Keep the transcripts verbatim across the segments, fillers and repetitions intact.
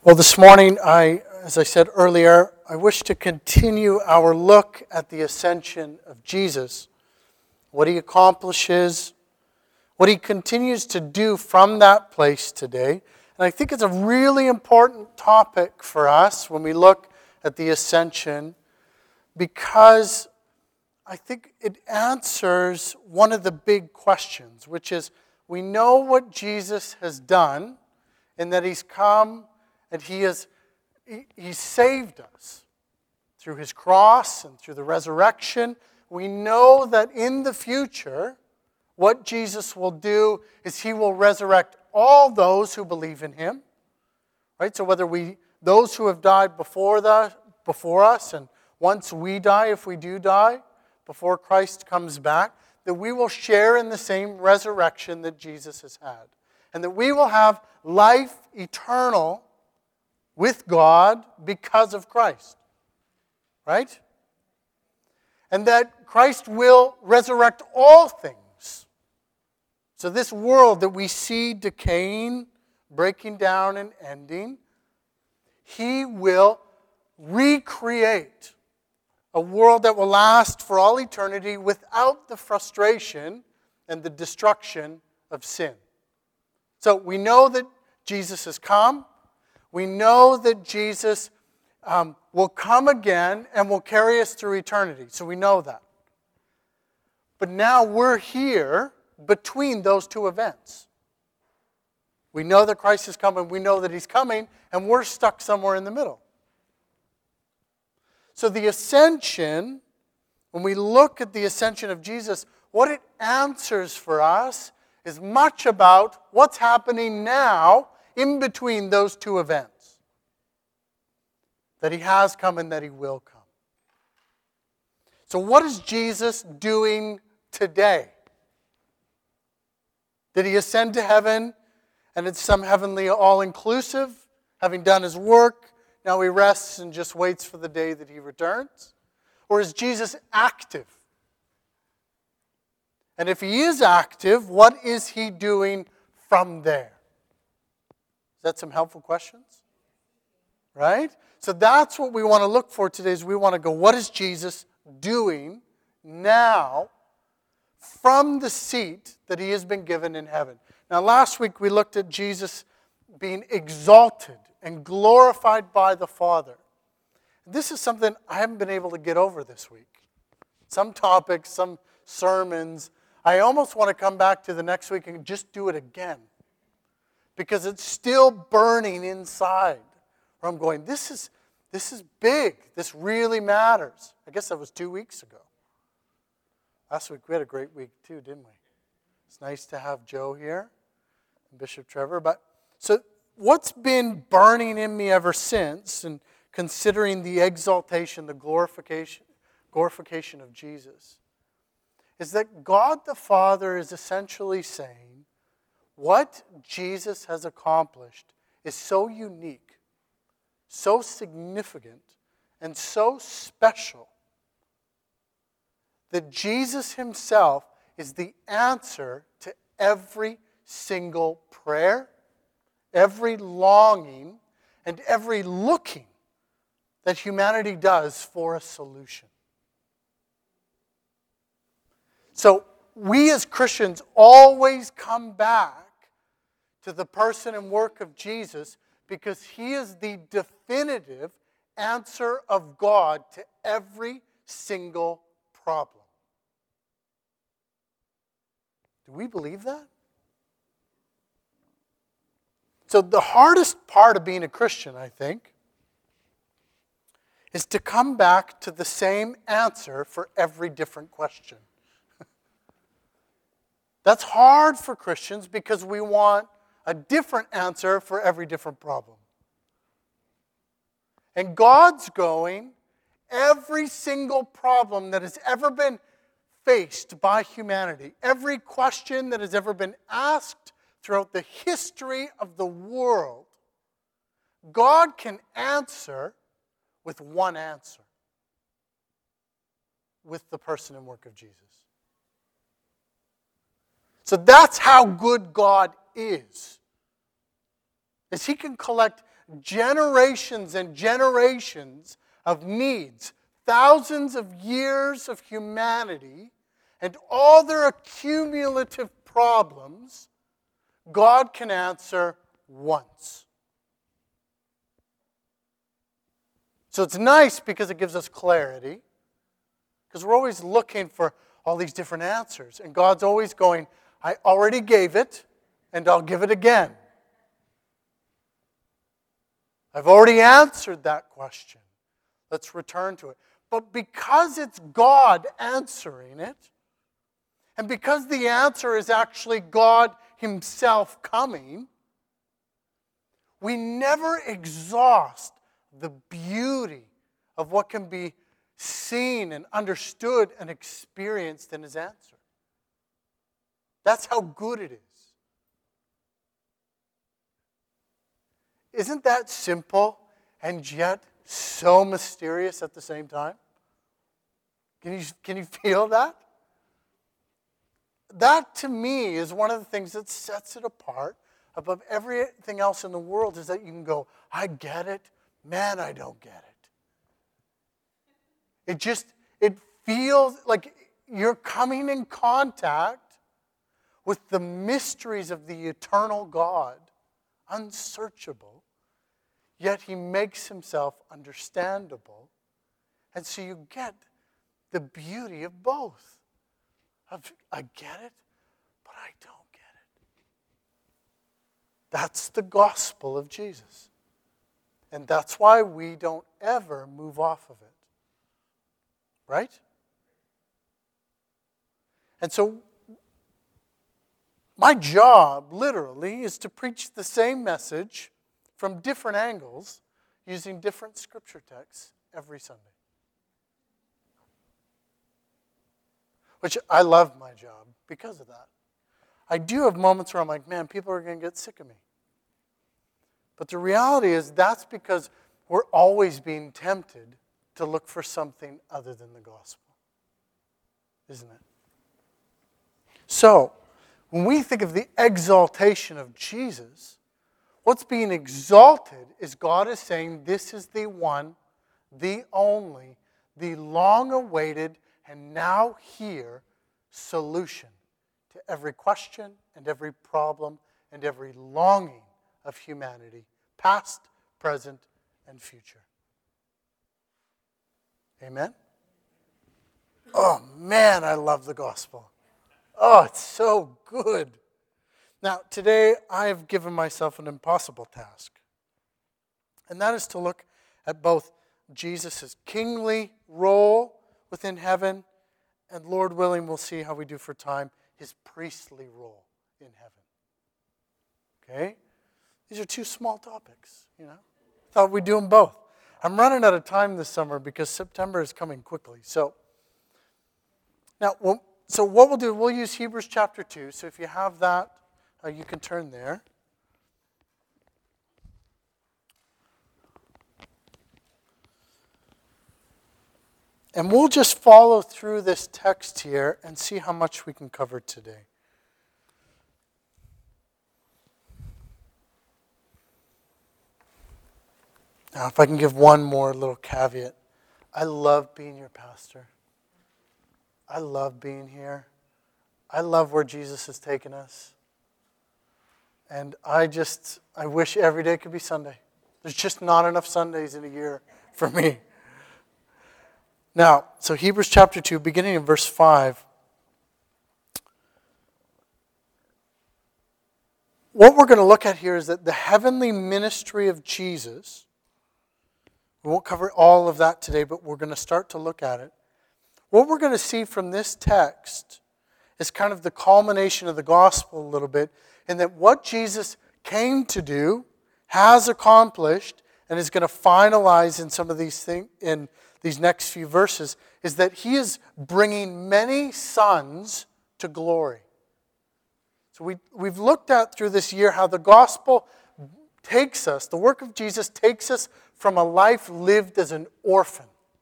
Well, this morning, I, as I said earlier, I wish to continue our look at the ascension of Jesus, what he accomplishes, what he continues to do from that place today. And I think it's a really important topic for us when we look at the ascension, because I think it answers one of the big questions, which is, we know what Jesus has done, and that he's come and he has he, he saved us through his cross and through the resurrection. We know that in the future, what Jesus will do is he will resurrect all those who believe in him. Right? So whether we those who have died before the before us, and once we die, if we do die, before Christ comes back, that we will share in the same resurrection that Jesus has had. And that we will have life eternal with God because of Christ. Right? And that Christ will resurrect all things. So this world that we see decaying, breaking down, and ending, he will recreate a world that will last for all eternity without the frustration and the destruction of sin. So we know that Jesus has come. We know that Jesus um, will come again and will carry us through eternity. So we know that. But now we're here between those two events. We know that Christ is coming. We know that he's coming. And we're stuck somewhere in the middle. So the ascension, when we look at the ascension of Jesus, what it answers for us is much about what's happening now in between those two events. That he has come and that he will come. So what is Jesus doing today? Did he ascend to heaven and it's some heavenly all-inclusive, having done his work? Now he rests and just waits for the day that he returns? Or is Jesus active? And if he is active, what is he doing from there? Is that some helpful questions? Right? So that's what we want to look for today, is we want to go, what is Jesus doing now from the seat that he has been given in heaven? Now last week we looked at Jesus being exalted and glorified by the Father. This is something I haven't been able to get over this week. Some topics, some sermons, I almost want to come back to the next week and just do it again. Because it's still burning inside. Where I'm going, this is, this is big. This really matters. I guess that was two weeks ago. Last week we had a great week too, didn't we? It's nice to have Joe here and Bishop Trevor. But so what's been burning in me ever since, and considering the exaltation, the glorification, glorification of Jesus, is that God the Father is essentially saying, what Jesus has accomplished is so unique, so significant, and so special that Jesus himself is the answer to every single prayer, every longing, and every looking that humanity does for a solution. So we as Christians always come back to the person and work of Jesus because he is the definitive answer of God to every single problem. Do we believe that? So the hardest part of being a Christian, I think, is to come back to the same answer for every different question. That's hard for Christians because we want a different answer for every different problem. And God's going, every single problem that has ever been faced by humanity, every question that has ever been asked throughout the history of the world, God can answer with one answer. With the person and work of Jesus. So that's how good God is. Is he can collect generations and generations of needs, thousands of years of humanity, and all their accumulative problems, God can answer once. So it's nice because it gives us clarity, because we're always looking for all these different answers. And God's always going, I already gave it, and I'll give it again. I've already answered that question. Let's return to it. But because it's God answering it, and because the answer is actually God Himself coming, we never exhaust the beauty of what can be seen and understood and experienced in His answer. That's how good it is. Isn't that simple and yet so mysterious at the same time? Can you, can you feel that? That, to me, is one of the things that sets it apart above everything else in the world, is that you can go, I get it. Man, I don't get it. It just, it feels like you're coming in contact with the mysteries of the eternal God, unsearchable, yet He makes Himself understandable. And so you get the beauty of both. Of, I get it, but I don't get it. That's the gospel of Jesus. And that's why we don't ever move off of it. Right? And so, my job, literally, is to preach the same message from different angles using different scripture texts every Sunday. Which I love my job because of that. I do have moments where I'm like, man, people are going to get sick of me. But the reality is that's because we're always being tempted to look for something other than the gospel. Isn't it? So, when we think of the exaltation of Jesus, what's being exalted is God is saying this is the one, the only, the long-awaited, and now here, solution to every question and every problem and every longing of humanity, past, present, and future. Amen? Oh man, I love the gospel. Oh, it's so good. Now, today I've given myself an impossible task. And that is to look at both Jesus' kingly role within heaven, and Lord willing, we'll see how we do for time, His priestly role in heaven. Okay? These are two small topics, you know. Thought we'd do them both. I'm running out of time this summer because September is coming quickly. So, now, well, so what we'll do, we'll use Hebrews chapter two. So if you have that, uh, you can turn there. And we'll just follow through this text here and see how much we can cover today. Now, if I can give one more little caveat. I love being your pastor. I love being here. I love where Jesus has taken us. And I just, I wish every day could be Sunday. There's just not enough Sundays in a year for me. Now, so Hebrews chapter two, beginning in verse five. What we're going to look at here is that the heavenly ministry of Jesus, we won't cover all of that today, but we're going to start to look at it. What we're going to see from this text is kind of the culmination of the gospel a little bit, in that what Jesus came to do, has accomplished, and is going to finalize in some of these things, in these next few verses, is that He is bringing many sons to glory. So we, we've looked at through this year how the gospel takes us, the work of Jesus takes us from a life lived as an orphan,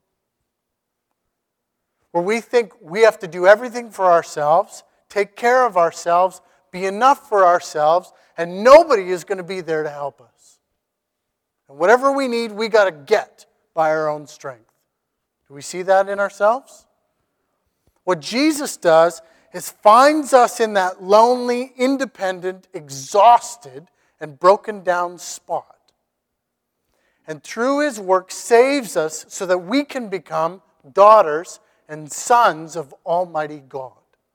where we think we have to do everything for ourselves, take care of ourselves, be enough for ourselves, and nobody is going to be there to help us. And whatever we need, we got to get by our own strength. Do we see that in ourselves? What Jesus does is finds us in that lonely, independent, exhausted, and broken down spot. And through his work saves us so that we can become daughters and sons of Almighty God.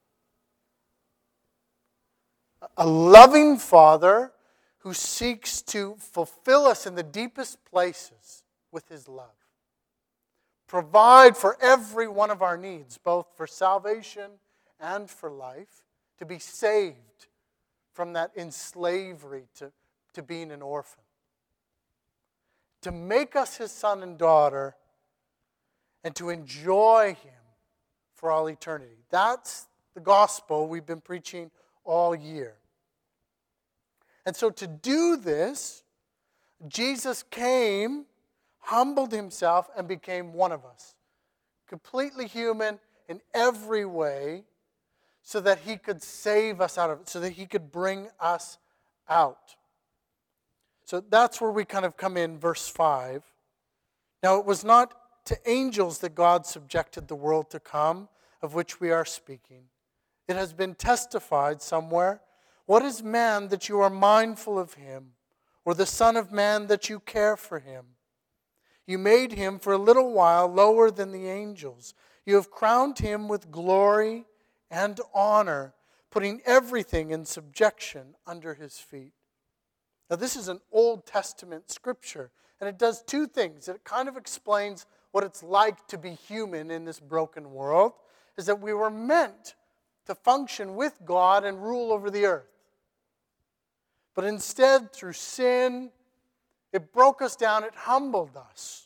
A loving Father who seeks to fulfill us in the deepest places with his love. Provide for every one of our needs, both for salvation and for life, to be saved from that enslavery to, to being an orphan. To make us his son and daughter and to enjoy him for all eternity. That's the gospel we've been preaching all year. And so to do this, Jesus came, humbled himself, and became one of us. Completely human in every way, so that he could save us out of it, so that he could bring us out. So that's where we kind of come in, verse five. Now it was not to angels that God subjected the world to come, of which we are speaking. It has been testified somewhere, what is man that you are mindful of him, or the Son of Man that you care for him? You made him for a little while lower than the angels. You have crowned him with glory and honor, putting everything in subjection under his feet. Now this is an Old Testament scripture, and it does two things. It kind of explains what it's like to be human in this broken world, is that we were meant to function with God and rule over the earth. But instead, through sin, it broke us down, it humbled us.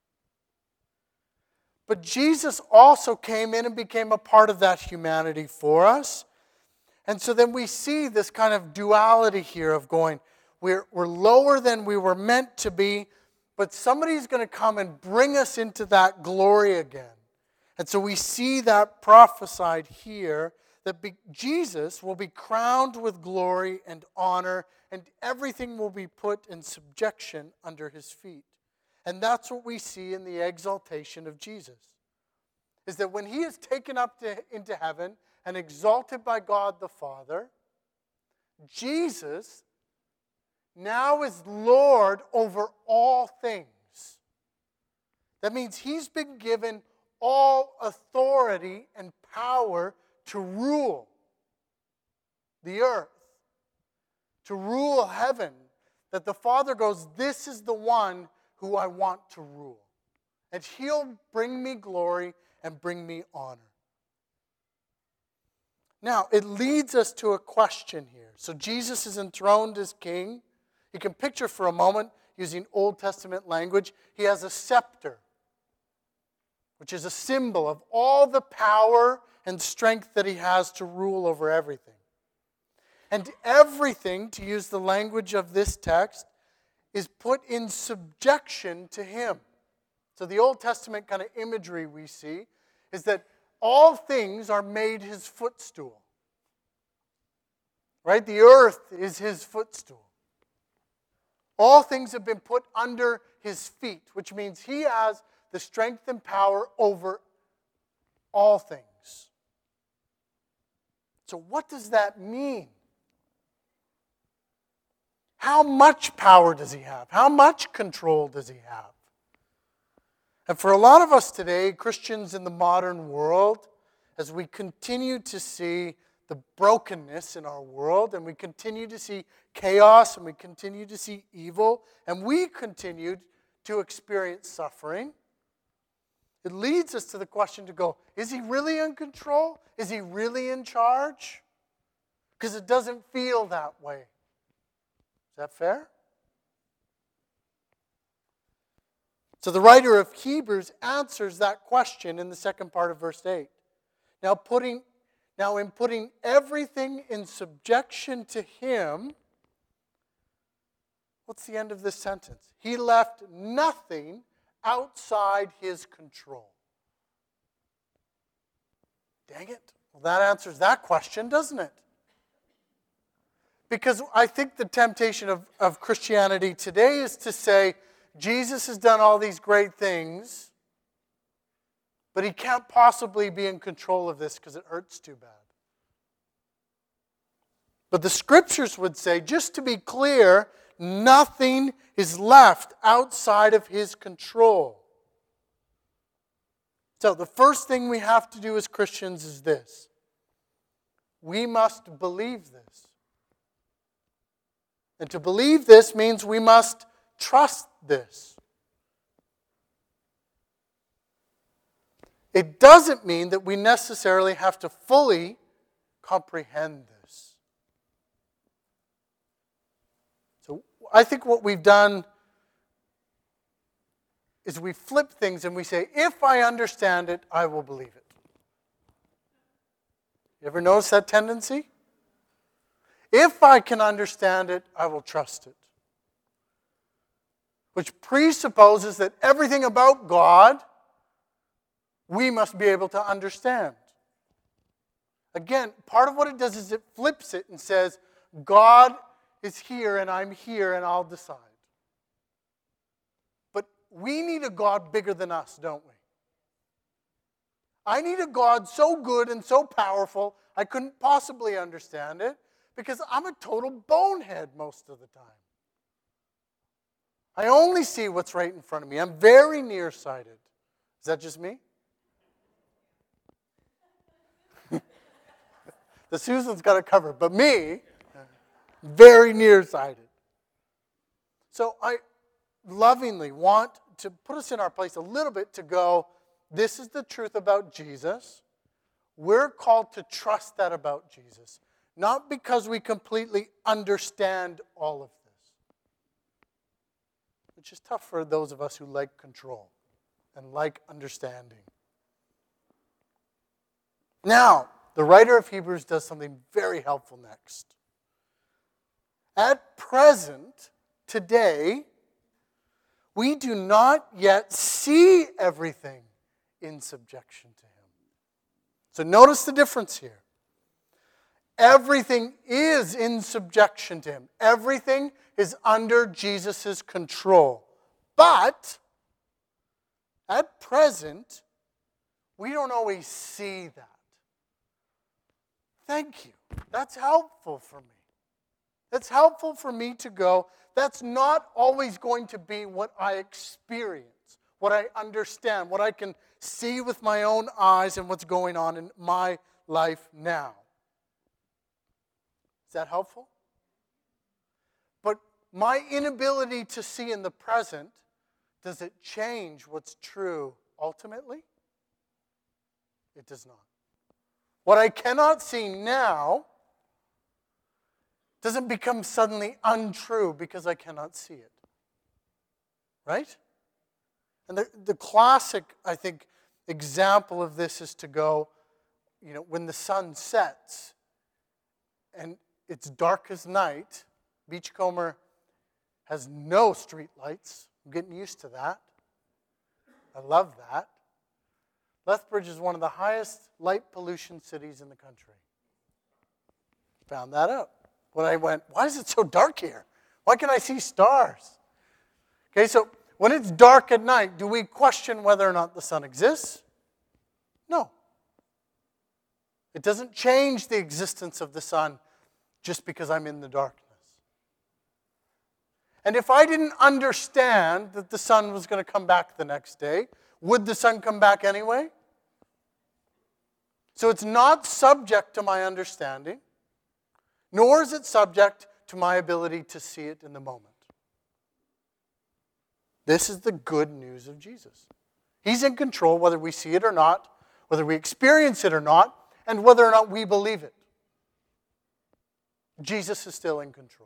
But Jesus also came in and became a part of that humanity for us. And so then we see this kind of duality here of going, we're, we're lower than we were meant to be, but somebody's going to come and bring us into that glory again. And so we see that prophesied here, that be, Jesus will be crowned with glory and honor, and everything will be put in subjection under his feet. And that's what we see in the exaltation of Jesus. Is that when he is taken up to, into heaven and exalted by God the Father, Jesus now is Lord over all things. That means he's been given all authority and power to rule the earth, to rule heaven, that the Father goes, this is the one who I want to rule. And he'll bring me glory and bring me honor. Now, it leads us to a question here. So Jesus is enthroned as king. You can picture for a moment, using Old Testament language, he has a scepter, which is a symbol of all the power and strength that he has to rule over everything. And everything, to use the language of this text, is put in subjection to him. So the Old Testament kind of imagery we see is that all things are made his footstool. Right? The earth is his footstool. All things have been put under his feet, which means he has the strength and power over all things. So what does that mean? How much power does he have? How much control does he have? And for a lot of us today, Christians in the modern world, as we continue to see the brokenness in our world, and we continue to see chaos, and we continue to see evil, and we continue to experience suffering, it leads us to the question to go, is he really in control? Is he really in charge? Because it doesn't feel that way. Is that fair? So the writer of Hebrews answers that question in the second part of verse eight. Now, putting, now in putting everything in subjection to him, what's the end of this sentence? He left nothing outside his control. Dang it. Well, that answers that question, doesn't it? Because I think the temptation of, of Christianity today is to say, Jesus has done all these great things, but he can't possibly be in control of this because it hurts too bad. But the scriptures would say, just to be clear, nothing is left outside of his control. So the first thing we have to do as Christians is this. We must believe this. And to believe this means we must trust this. It doesn't mean that we necessarily have to fully comprehend this. So I think what we've done is we flip things and we say, if I understand it, I will believe it. You ever notice that tendency? If I can understand it, I will trust it. Which presupposes that everything about God, we must be able to understand. Again, part of what it does is it flips it and says, God is here and I'm here and I'll decide. But we need a God bigger than us, don't we? I need a God so good and so powerful, I couldn't possibly understand it because I'm a total bonehead most of the time. I only see what's right in front of me. I'm very nearsighted. Is that just me? The Susan's got it covered, but me, very nearsighted. So I lovingly want to put us in our place a little bit to go, this is the truth about Jesus. We're called to trust that about Jesus. Not because we completely understand all of this. Which is tough for those of us who like control and like understanding. Now, the writer of Hebrews does something very helpful next. At present, today, we do not yet see everything in subjection to him. So notice the difference here. Everything is in subjection to him. Everything is under Jesus' control. But, at present, we don't always see that. Thank you. That's helpful for me. That's helpful for me to go, that's not always going to be what I experience, what I understand, what I can see with my own eyes and what's going on in my life now. Is that helpful? But my inability to see in the present, does it change what's true ultimately? It does not. What I cannot see now doesn't become suddenly untrue because I cannot see it. Right? And the, the classic, I think, example of this is to go, you know, when the sun sets and it's dark as night, Beachcomber has no street lights. I'm getting used to that. I love that. Lethbridge is one of the highest light pollution cities in the country. Found that out. When I went, why is it so dark here? Why can I see stars? Okay, so when it's dark at night, do we question whether or not the sun exists? No. It doesn't change the existence of the sun just because I'm in the darkness. And if I didn't understand that the sun was going to come back the next day, would the sun come back anyway? So it's not subject to my understanding, nor is it subject to my ability to see it in the moment. This is the good news of Jesus. He's in control whether we see it or not, whether we experience it or not, and whether or not we believe it. Jesus is still in control.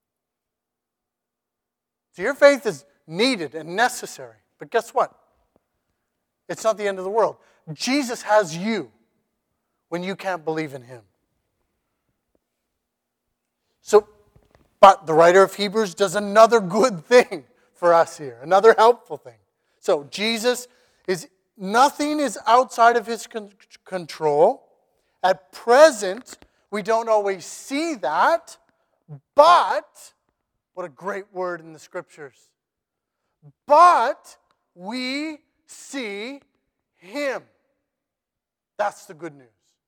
So your faith is needed and necessary. But guess what? It's not the end of the world. Jesus has you when you can't believe in him. So, but the writer of Hebrews does another good thing for us here, another helpful thing. So Jesus is, nothing is outside of his con- control. At present, we don't always see that, but, what a great word in the scriptures. but we see him. That's the good news.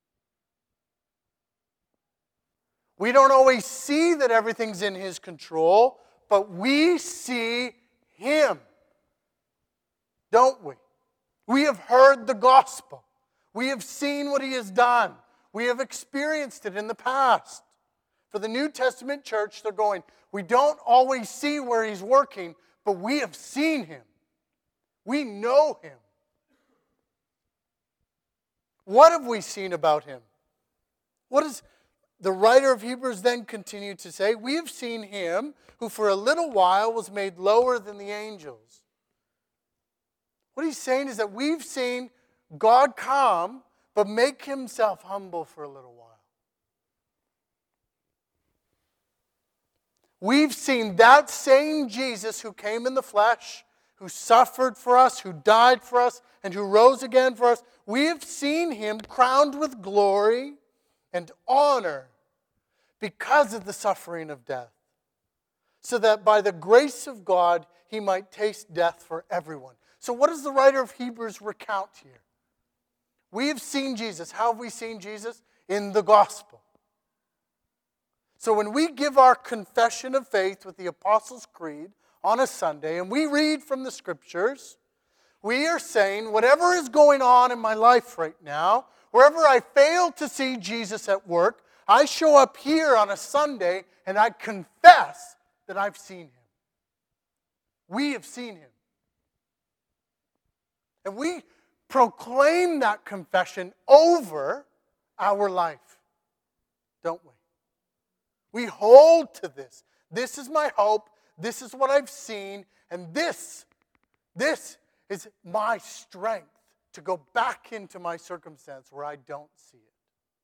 We don't always see that everything's in his control, but we see him, don't we? We have heard the gospel. We have seen what he has done. We have experienced it in the past. For the New Testament church, they're going, we don't always see where he's working, but we have seen him. We know him. What have we seen about him? What does the writer of Hebrews then continue to say? We have seen him who for a little while was made lower than the angels. What he's saying is that we've seen God come, but make himself humble for a little while. We've seen that same Jesus who came in the flesh, who suffered for us, who died for us, and who rose again for us. We have seen him crowned with glory and honor because of the suffering of death, so that by the grace of God he might taste death for everyone. So what does the writer of Hebrews recount here? We have seen Jesus. How have we seen Jesus? In the gospel. So when we give our confession of faith with the Apostles' Creed on a Sunday, and we read from the Scriptures, we are saying, whatever is going on in my life right now, wherever I fail to see Jesus at work, I show up here on a Sunday and I confess that I've seen him. We have seen him. And we proclaim that confession over our life, don't we? We hold to this. This is my hope. This is what I've seen. And this, this is my strength to go back into my circumstance where I don't see it.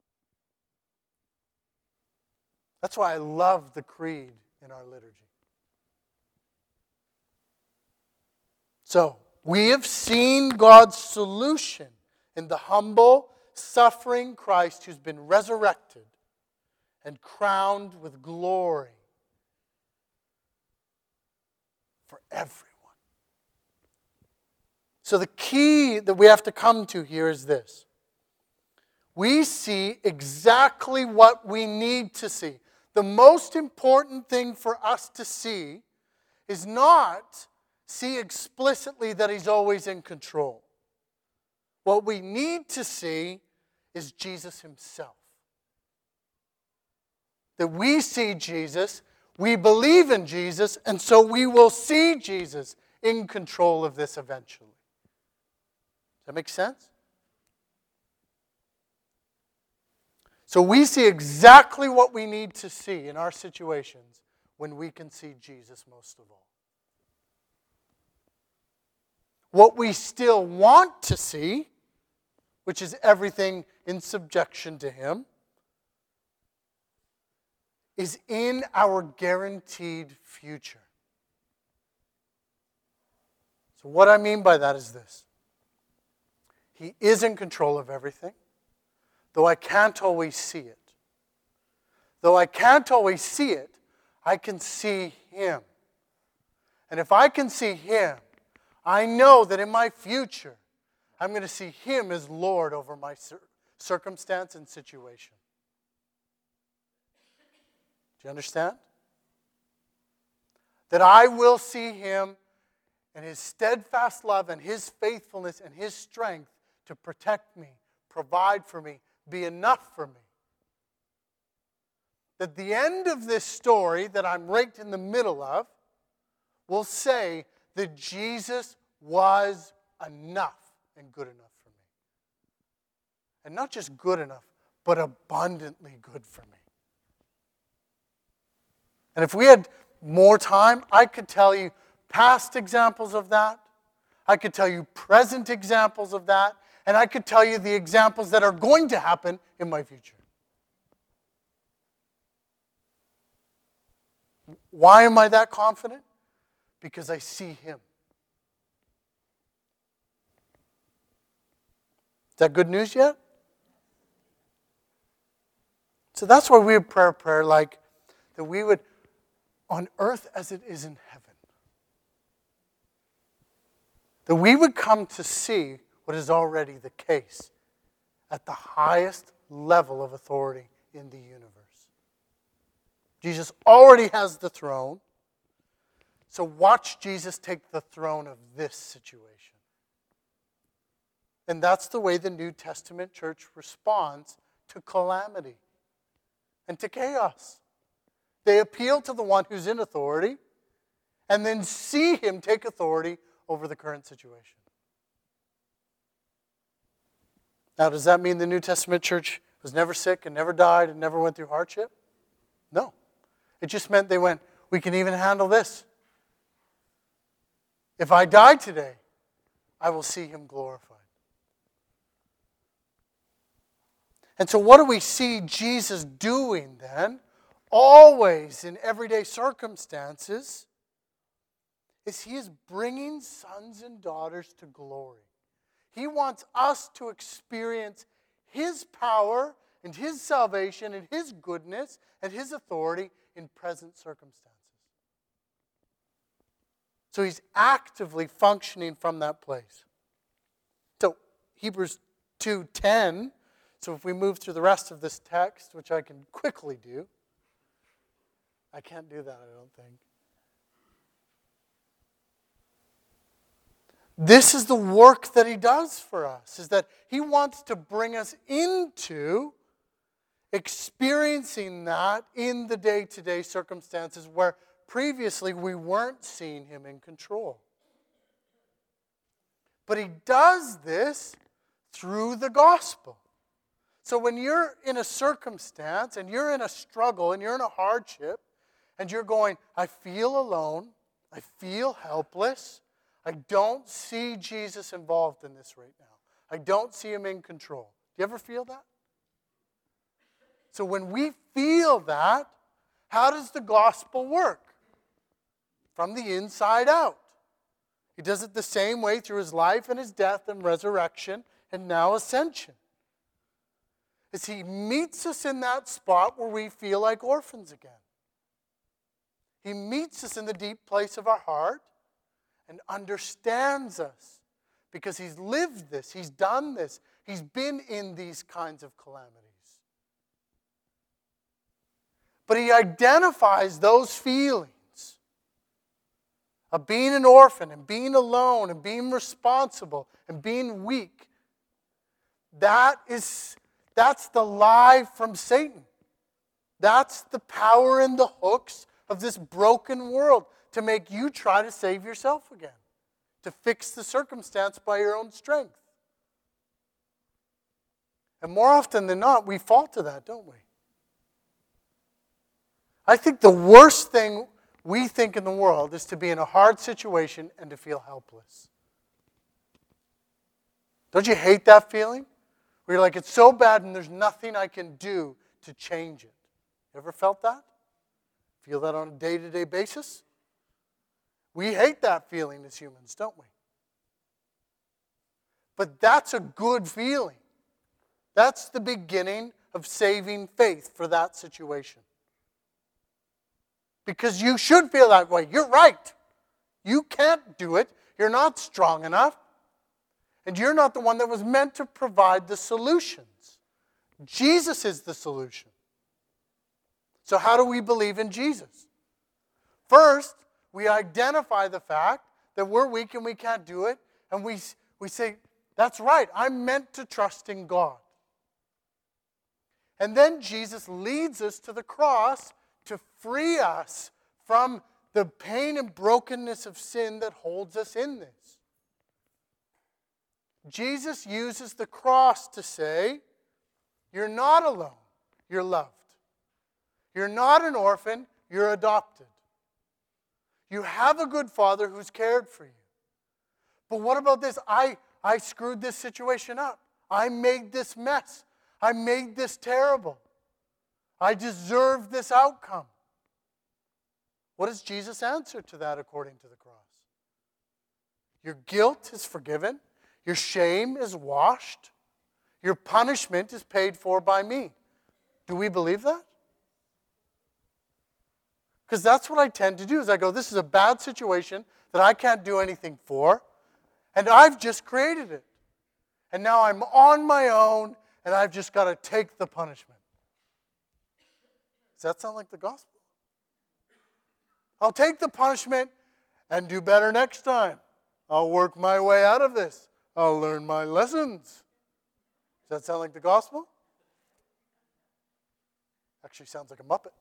That's why I love the creed in our liturgy. So, we have seen God's solution in the humble, suffering Christ who's been resurrected and crowned with glory for everyone. So the key that we have to come to here is this. We see exactly what we need to see. The most important thing for us to see is not see explicitly that he's always in control. What we need to see is Jesus himself. That we see Jesus, we believe in Jesus, and so we will see Jesus in control of this eventually. Does that make sense? So we see exactly what we need to see in our situations when we can see Jesus most of all. What we still want to see, which is everything in subjection to him, is in our guaranteed future. So what I mean by that is this. He is in control of everything, though I can't always see it. Though I can't always see it, I can see him. And if I can see him, I know that in my future, I'm going to see him as Lord over my circumstance and situation. Do you understand? That I will see him and his steadfast love and his faithfulness and his strength to protect me, provide for me, be enough for me. That the end of this story that I'm right in the middle of will say that Jesus was enough and good enough for me. And not just good enough, but abundantly good for me. And if we had more time, I could tell you past examples of that. I could tell you present examples of that. And I could tell you the examples that are going to happen in my future. Why am I that confident? Because I see him. Is that good news yet? So that's why we would pray a prayer like that we would, on earth as it is in heaven. that we would come to see what is already the case at the highest level of authority in the universe. Jesus already has the throne, so watch Jesus take the throne of this situation. And that's the way the New Testament church responds to calamity and to chaos. They appeal to the one who's in authority and then see him take authority over the current situation. Now, does that mean the New Testament church was never sick and never died and never went through hardship? No. It just meant they went, we can even handle this. If I die today, I will see him glorified. And so what do we see Jesus doing then, always in everyday circumstances, is he is bringing sons and daughters to glory. He wants us to experience his power and his salvation and his goodness and his authority in present circumstances. So he's actively functioning from that place. So Hebrews two ten, so if we move through the rest of this text, which I can quickly do. I can't do that, I don't think. This is the work that he does for us, is that he wants to bring us into experiencing that in the day-to-day circumstances where previously we weren't seeing him in control. But he does this through the gospel. So when you're in a circumstance and you're in a struggle and you're in a hardship and you're going, I feel alone, I feel helpless, I don't see Jesus involved in this right now. I don't see him in control. Do you ever feel that? So when we feel that, how does the gospel work? From the inside out. He does it the same way through his life and his death and resurrection and now ascension. As he meets us in that spot where we feel like orphans again. He meets us in the deep place of our heart and understands us because he's lived this, he's done this, he's been in these kinds of calamities. But he identifies those feelings of being an orphan and being alone and being responsible and being weak. That is, that's the lie from Satan. That's the power and the hooks of this broken world to make you try to save yourself again, to fix the circumstance by your own strength. And more often than not, we fall to that, don't we? I think the worst thing we think in the world is to be in a hard situation and to feel helpless. Don't you hate that feeling? Where you're like, it's so bad and there's nothing I can do to change it. You ever felt that? Feel that on a day-to-day basis? We hate that feeling as humans, don't we? But that's a good feeling. That's the beginning of saving faith for that situation. Because you should feel that way. You're right. You can't do it. You're not strong enough. And you're not the one that was meant to provide the solutions. Jesus is the solution. So how do we believe in Jesus? First, we identify the fact that we're weak and we can't do it. And we, we say, that's right, I'm meant to trust in God. And then Jesus leads us to the cross to free us from the pain and brokenness of sin that holds us in this. Jesus uses the cross to say, you're not alone, you're loved. You're not an orphan, you're adopted. You have a good father who's cared for you. But what about this? I, I screwed this situation up. I made this mess. I made this terrible. I deserve this outcome. What does Jesus answer to that according to the cross? Your guilt is forgiven. Your shame is washed. Your punishment is paid for by me. Do we believe that? Because that's what I tend to do is I go, this is a bad situation that I can't do anything for. And I've just created it. And now I'm on my own, and I've just got to take the punishment. Does that sound like the gospel? I'll take the punishment and do better next time. I'll work my way out of this. I'll learn my lessons. Does that sound like the gospel? Actually sounds like a Muppet.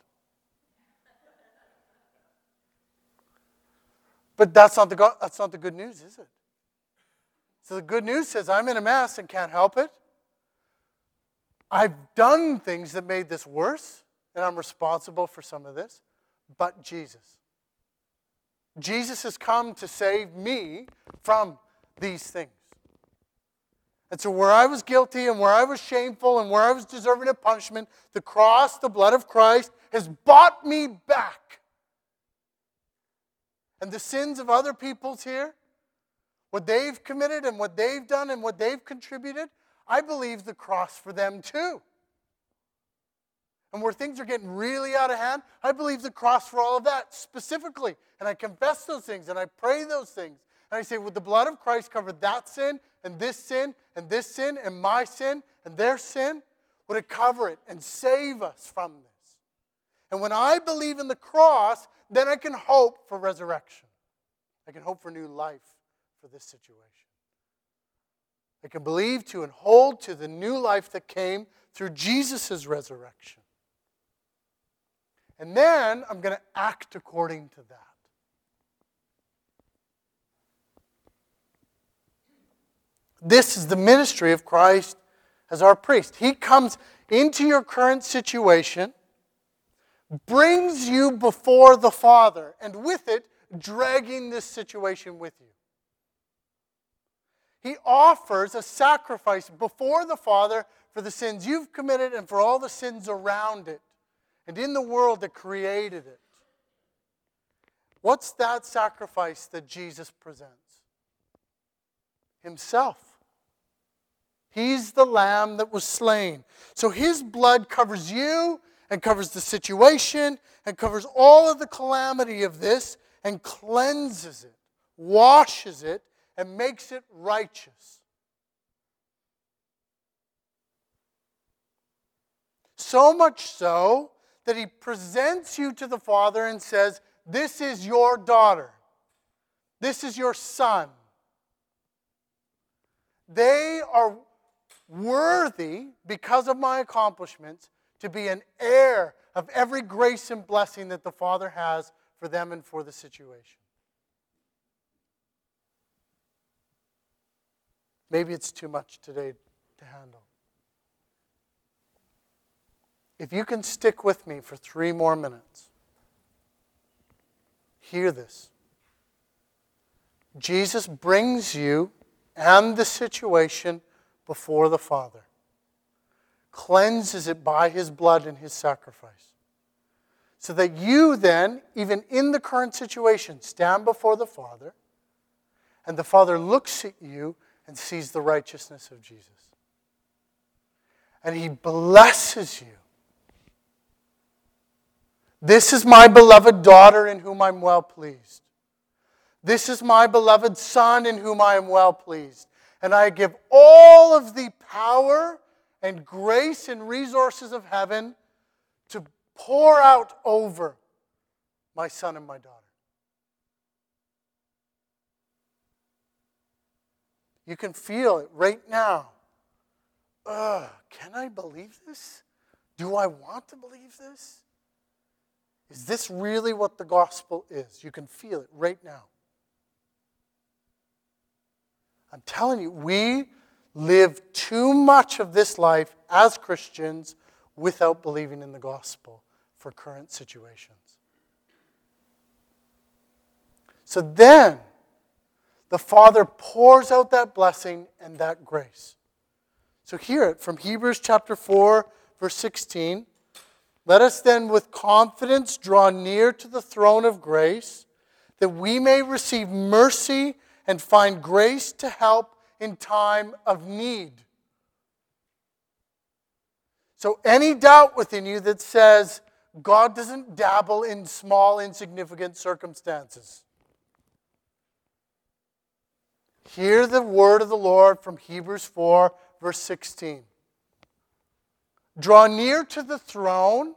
But that's not the go- that's not the good news, is it? So the good news says I'm in a mess and can't help it. I've done things that made this worse, and I'm responsible for some of this. But Jesus. Jesus has come to save me from these things. And so where I was guilty and where I was shameful and where I was deserving of punishment, the cross, the blood of Christ, has bought me back. And the sins of other people's here, what they've committed and what they've done and what they've contributed, I believe the cross for them too. And where things are getting really out of hand, I believe the cross for all of that specifically. And I confess those things and I pray those things. And I say, would the blood of Christ cover that sin and this sin and this sin and my sin and their sin? Would it cover it and save us from this? And when I believe in the cross, then I can hope for resurrection. I can hope for new life for this situation. I can believe to and hold to the new life that came through Jesus' resurrection. And then I'm going to act according to that. This is the ministry of Christ as our priest. He comes into your current situation, brings you before the Father, and with it, dragging this situation with you. He offers a sacrifice before the Father for the sins you've committed and for all the sins around it and in the world that created it. What's that sacrifice that Jesus presents? Himself. He's the lamb that was slain. So his blood covers you and covers the situation and covers all of the calamity of this and cleanses it, washes it, and makes it righteous. So much so that he presents you to the Father and says, this is your daughter. This is your son. They are worthy, because of my accomplishments, to be an heir of every grace and blessing that the Father has for them and for the situation. Maybe it's too much today to handle. If you can stick with me for three more minutes, hear this. Jesus brings you and the situation before the Father, cleanses it by his blood and his sacrifice, so that you then, even in the current situation, stand before the Father, and the Father looks at you and sees the righteousness of Jesus. And he blesses you. This is my beloved daughter in whom I'm well pleased. This is my beloved son in whom I am well pleased. And I give all of the power and grace and resources of heaven to pour out over my son and my daughter. You can feel it right now. Ugh, can I believe this? Do I want to believe this? Is this really what the gospel is? You can feel it right now. I'm telling you, we live too much of this life as Christians without believing in the gospel for current situations. So then, the Father pours out that blessing and that grace. So hear it from Hebrews chapter four, verse sixteen. Let us then with confidence draw near to the throne of grace, that we may receive mercy and find grace to help in time of need. So any doubt within you that says God doesn't dabble in small, insignificant circumstances, Hear the word of the Lord from Hebrews four, verse sixteen. Draw near to the throne,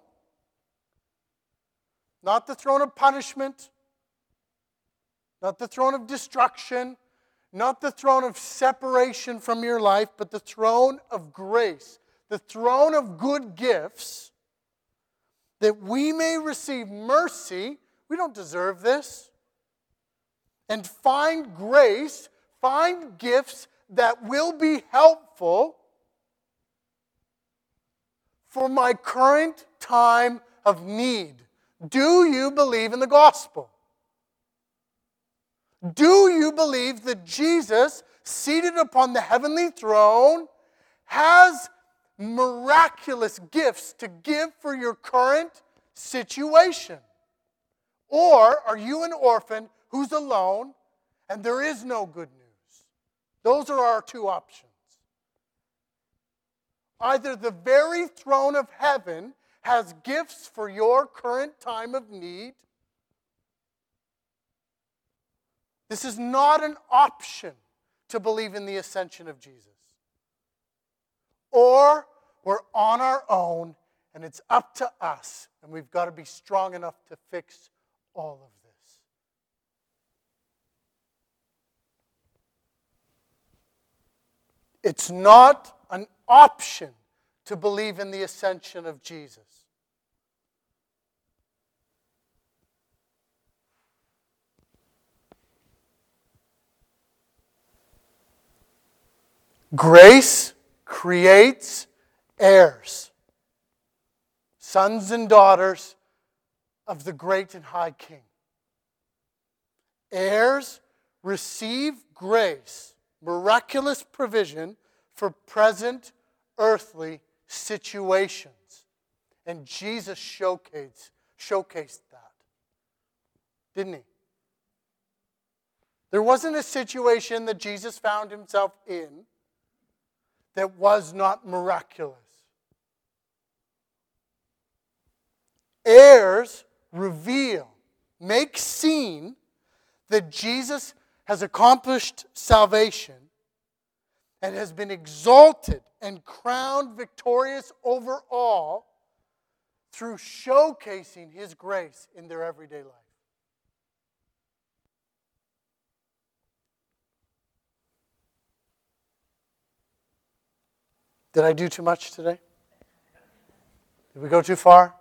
not the throne of punishment, not the throne of destruction, not the throne of separation from your life, but the throne of grace, the throne of good gifts, that we may receive mercy. We don't deserve this. And find grace, find gifts that will be helpful for my current time of need. Do you believe in the gospel? Do you believe that Jesus, seated upon the heavenly throne, has miraculous gifts to give for your current situation? Or are you an orphan who's alone and there is no good news? Those are our two options. Either the very throne of heaven has gifts for your current time of need. This is not an option to believe in the ascension of Jesus. Or we're on our own and it's up to us and we've got to be strong enough to fix all of this. It's not an option to believe in the ascension of Jesus. Grace creates heirs, sons and daughters of the great and high King. Heirs receive grace, miraculous provision for present earthly situations. And Jesus showcased, showcased that, didn't he? There wasn't a situation that Jesus found himself in that was not miraculous. Heirs reveal, make seen that Jesus has accomplished salvation and has been exalted and crowned victorious over all through showcasing his grace in their everyday life. Did I do too much today? Did we go too far?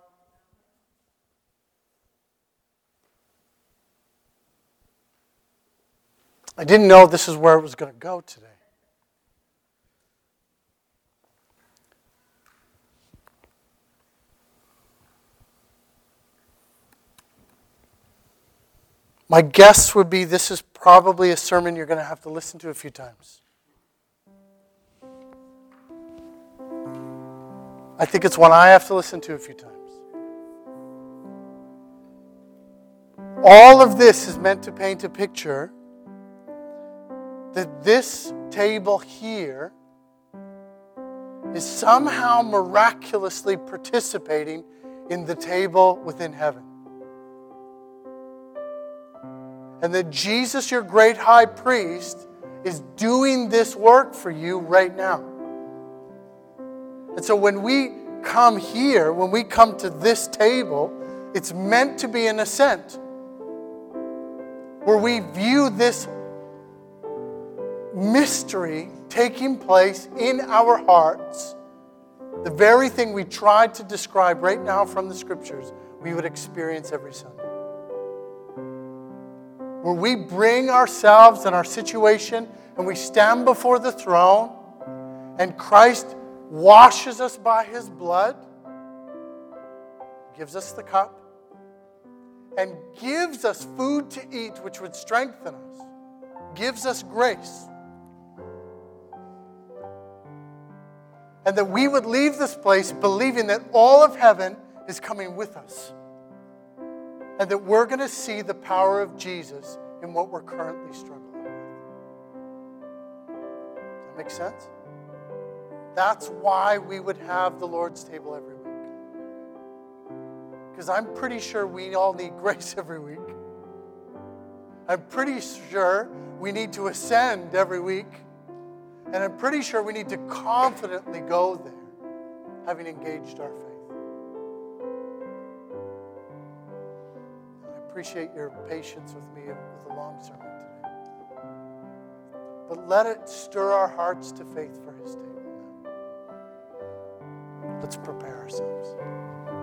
I didn't know this is where it was going to go today. My guess would be this is probably a sermon you're going to have to listen to a few times. I think it's one I have to listen to a few times. All of this is meant to paint a picture that this table here is somehow miraculously participating in the table within heaven. And that Jesus, your great high priest, is doing this work for you right now. And so when we come here, when we come to this table, it's meant to be an ascent, where we view this mystery taking place in our hearts, the very thing we tried to describe right now from the scriptures, we would experience every Sunday. Where we bring ourselves and our situation and we stand before the throne and Christ washes us by his blood, gives us the cup, and gives us food to eat which would strengthen us, gives us grace. And that we would leave this place believing that all of heaven is coming with us. And that we're going to see the power of Jesus in what we're currently struggling with. Does that make sense? That's why we would have the Lord's table every week. Because I'm pretty sure we all need grace every week. I'm pretty sure we need to ascend every week. And I'm pretty sure we need to confidently go there, having engaged our faith. I appreciate your patience with me with a long sermon today. But let it stir our hearts to faith for his table now. Let's prepare ourselves.